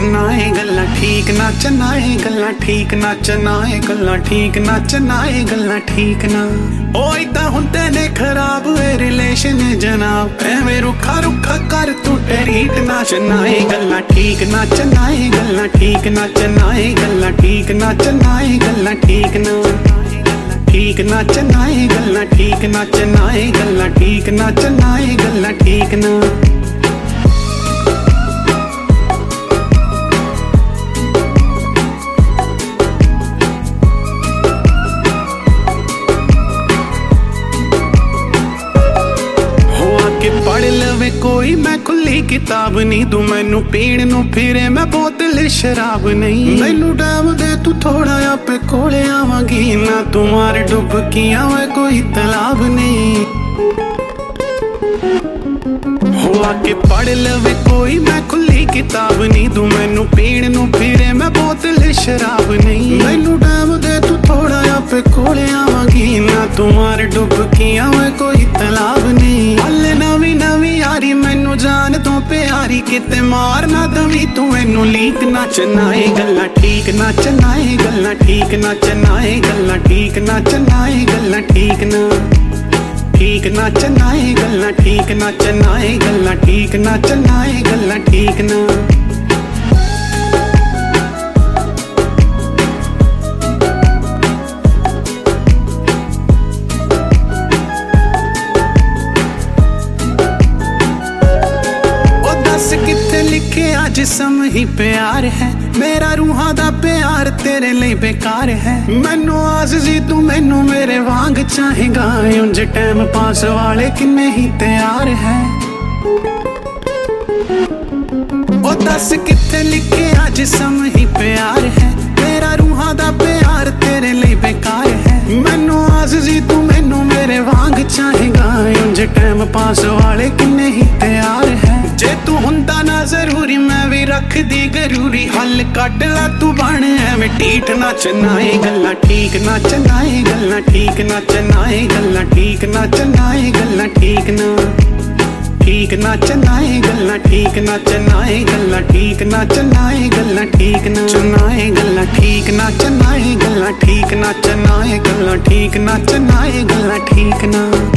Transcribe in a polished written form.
चनाए गल्ला ठीक ना चनाए गल्ला ठीक ना चनाए गल्ला ठीक ना चनाए गल्ला ठीक ना ओ इदा हुंदे ने खराब रिलेशन जनाब एवें रुखा रुखा कर तू रीट ना चनाए गल्ला ठीक ना चनाए गल्ला ठीक ना चनाए गल्ला ठीक ना चनाए गल्ला ठीक ना ठीक ना चनाए गल्ला ठीक ना चनाए गल्ला ठीक ना चनाए गल्ला ठीक ना पढ़ लवे कोई मैं खुली किताब नहीं तू मैनू पीण नू फिरे मैं बोतल शराब नहीं मैनू डैम दे तू थोड़ा आपे कोले आवांगी ना तू मार डुबकियां मैं कोई तालाब नहीं हो आके पढ़ लवे कोई मैं खुली किताब नहीं तू मैनू पीण नू फिरे मैं बोतल शराब नहीं मैनू डैम दे तू थोड़ा आपे कोले आवांगी ना तू मार डुबकियां मैं कोई तालाब नहीं हले नवी नवी यारी मैनू जान तो प्यारी किते मार ना दवी तू मैनू लीक ना चनाए गल्ला ठीक ना चनाए गल्ला ठीक ना चनाए गल्ला ठीक ना चनाए गल्ला ठीक ना ठीक ना चनाए गल्ला ठीक ना चनाए गल्ला ठीक ना चनाए गल्ला ठीक ना किथे लिखे आज सम ही प्यार है मेरा रूहां दा प्यार तेरे लिए बेकार है मैनू आस जी तू मैनू मेरे वांग चाहेगा उंज टाइम पास वाले किन्ने ही तैयार है ओ दस किथे लिखे आज सम ही प्यार है मेरा रूहां दा प्यार तेरे लिए बेकार है मैनू आस जी तू मैनू मेरे वांग चाहेगा उंज टाइम पास वाले किन्ने ही तैयार है जे तू हुंदा ना जरूरी मैं भी रख दी जरूरी हल कट ला तू बन एवें टीठ ना चनाए गल्ला ठीक ना चनाए गल्ला ठीक ना चनाए गल्ला ठीक ना चनाए गल्ला ठीक ना ठीक ना चनाए गल्ला ठीक ना चनाए गल्ला ठीक ना चनाए गल्ला ठीक ना चनाए गल्ला ठीक ना चनाए गल्ला ठीक ना चनाए गल्ला ठीक ना चनाए गल्ला ठीक ना